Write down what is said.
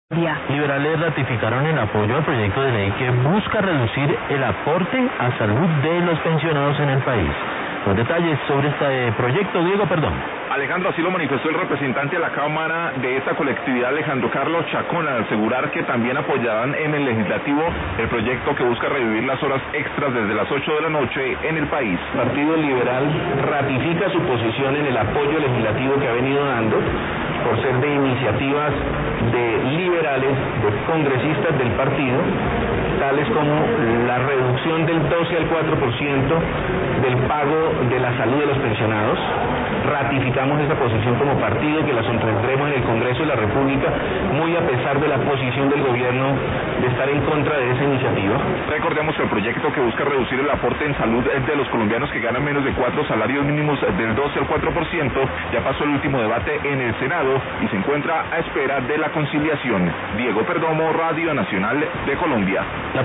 Liberales ratificaron el apoyo al proyecto de ley que busca reducir el aporte a salud de los pensionados en el país. Los detalles sobre este proyecto, Diego Perdón. Alejandro, así lo manifestó el representante de la Cámara de esta colectividad, Alejandro Carlos Chacón, al asegurar que también apoyarán en el legislativo el proyecto que busca revivir las horas extras desde las 8 de la noche en el país. El Partido Liberal ratifica su posición en el apoyo legislativo que ha venido dando por ser de iniciativas de liberales, de congresistas del partido, tales como la reducción del 12 al 4% del pago de la salud de los pensionados. Ratificamos esa posición como partido, que la sostendremos en el Congreso de la República, muy a pesar de la posición del gobierno de estar en contra de esa iniciativa. Recordemos que el proyecto que busca reducir el aporte en salud de los colombianos que ganan menos de 4 salarios mínimos del 12 al 4%, ya pasó el último debate en el Senado y se encuentra a espera de la conciliación. Diego Perdomo, Radio Nacional de Colombia.